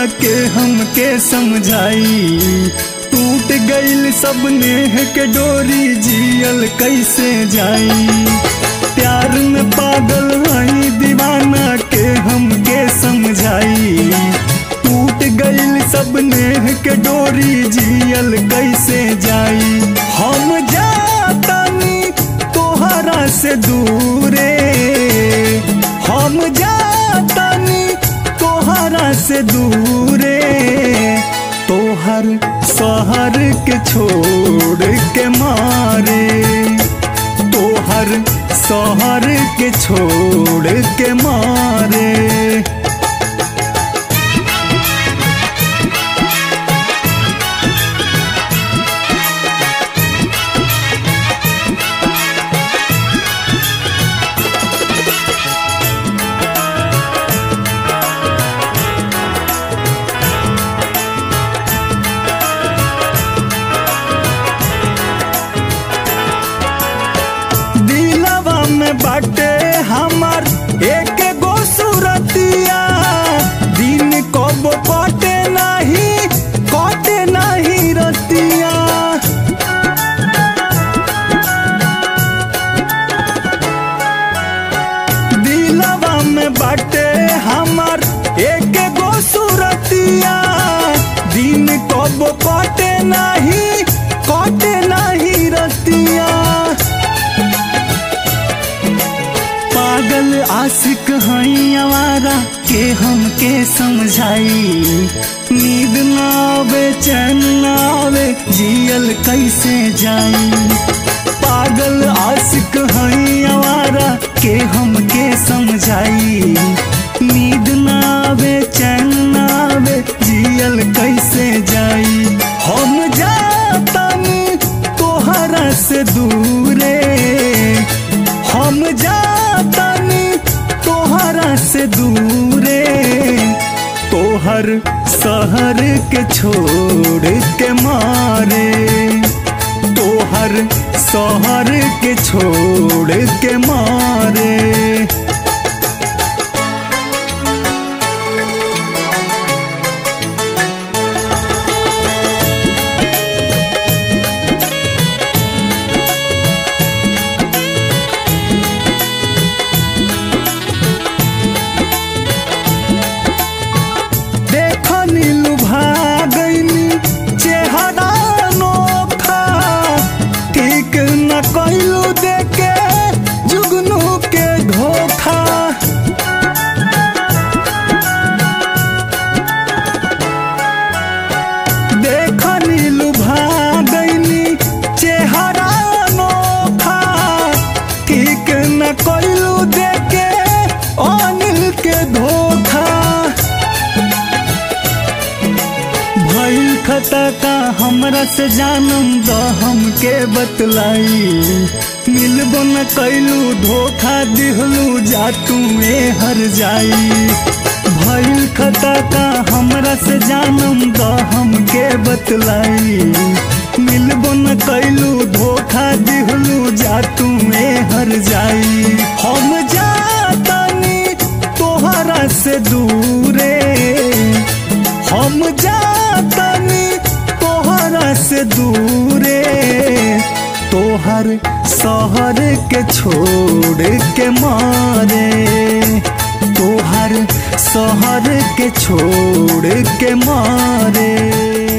के हमके समझाई। टूट गईल सब नेह के डोरी, जियल कैसे जाई। प्यार में पागल हई दीवाना के हमके समझाई। टूट गईल सब नेह के डोरी, जियल कैसे जाई। हम जातानी तोहरा से दूरे, हम जातानी तोहरा से दूरे। तोहर शहर के छोड़ के मारे, तोहर शहर के छोड़ के मारे। बाटे हमार एक गो सूरतिया, दिन कब कटे नहीं रतिया। दिलवा में बाटे हमार एक गो सूरतिया, दिन कब कटे नहीं रतिया। पागल आशिक हई आवारा के हमके समझाई। नींद ना आवे चैन ना आवे, जियल कैसे जाई। पागल आशिक हई आवारा के हमके समझाई। नींद ना आवे चैन ना आवे, जियल कैसे जाई। हम जातानी तोहरा से दूरे, हम जातानी तोहरा से दूरे। तोहर शहर के छोड़ के मारे, तोहर शहर के छोड़ के मारे। कैलू देके जुगनू के धोखा, देखनी लुभा गईनी चेहरा अनोखा। ठीक न कैलू देके अनिल के धोखा। भइल खता का हमरा से जानम द हमके बतलाई। मिलबो न कैलू धोखा दिहलू जा तुमे हर जाई। भइल खता का हमरा से जानम द हमके बतलाई। मिलबो न कैलू धोखा दिहलू जा तुमे हर जाई। हम जातानी तोहरा से दूरे, हम जातानी तोहरा से दूरे। तोहर शहर के छोड़ के मारे, तोहर शहर के छोड़ के मारे।